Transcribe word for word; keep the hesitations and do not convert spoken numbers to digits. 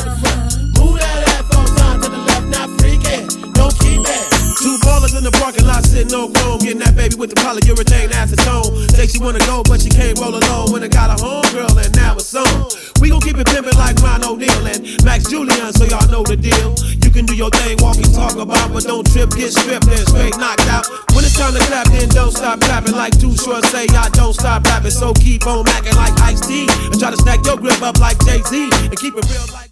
the front. Move that ass on side to the left, not freaking. Don't keep that. Two ballers in the parking lot sitting on chrome, getting that baby with the polyurethane acetone. Say she wanna go, but she can't roll alone. When I got a homegirl and now it's on. We gon' keep it pimpin' like Ron O'Neal and Max Julian, so y'all know the deal. You can do your thing, walk and talk about, but don't trip, get stripped and straight knocked out. When it's time to clap, then don't stop clapping. Like Too Short say, I don't stop rapping. So keep on acting like Ice-T and try to stack your grip up like Jay-Z and keep it real like